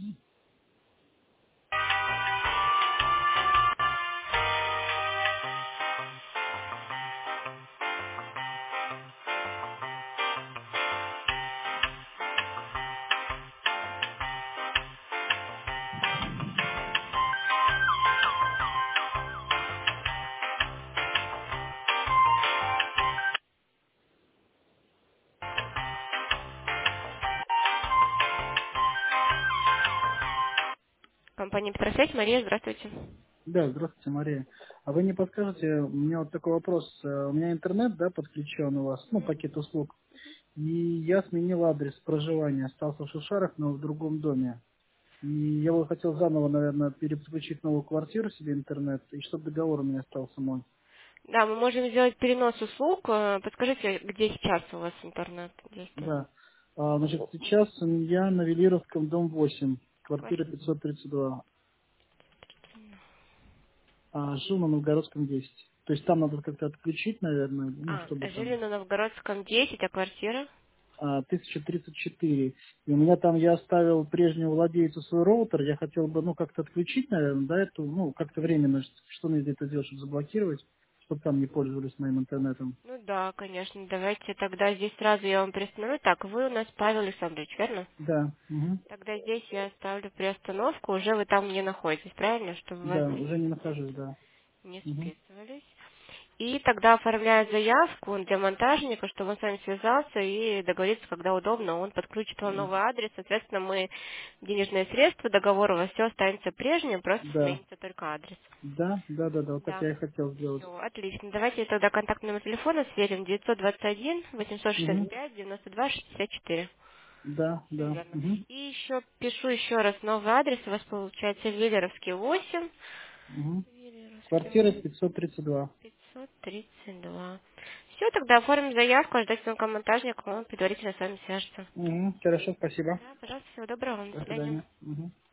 Компания Петросвязь, Мария, здравствуйте. Да, здравствуйте, Мария. А вы не подскажете, у меня вот такой вопрос. У меня интернет, да, подключен у вас, ну, пакет услуг. И я сменил адрес проживания, остался в Шушарах, но в другом доме. И я бы хотел заново, наверное, переподключить новую квартиру себе интернет, и чтобы договор у меня остался мой. Да, мы можем сделать перенос услуг. Подскажите, где сейчас у вас интернет действует? Да. Значит, сейчас я на Велировском, дом 8, квартира Квартира. 532. А жил на Новгородском 10. То есть там надо как-то отключить, наверное, ну, чтобы Жили там на Новгородском 10, а квартира? 1034. И у меня там я оставил прежнему владельцу свой роутер. Я хотел бы, ну, как-то отключить, наверное, да, эту, ну, как-то временно, что мне для этого делать, чтобы заблокировать, чтобы там не пользовались моим интернетом. Ну да, конечно. Давайте тогда здесь сразу я вам приостановлю. Так, вы у нас Павел Александрович, верно? Да, мгм. Тогда здесь я ставлю приостановку. Уже вы там не находитесь, правильно? Чтобы вас Да, здесь уже не нахожусь, да. не Мгм. списывались. И тогда оформляю заявку для монтажника, чтобы он с вами связался и договорится, когда удобно, он подключит вам новый адрес. Соответственно, мы денежные средства, договор у вас все останется прежним, просто Да, сменится только адрес. да, вот так Да. я и хотел сделать. Все, отлично. Давайте тогда контакт номер телефона сверим. 921 Мгм. 865 92 64. Все Да. верно. Мгм. И еще пишу еще раз новый адрес. У вас получается Виллеровский 8. Мгм. Виллеровский Квартира 8. 532. 532. Все, тогда оформим заявку, ждать звонка монтажника, он предварительно с вами свяжется. Мгм. Хорошо, спасибо. Да, пожалуйста, всего доброго вам, до До свидания. свидания. Мгм.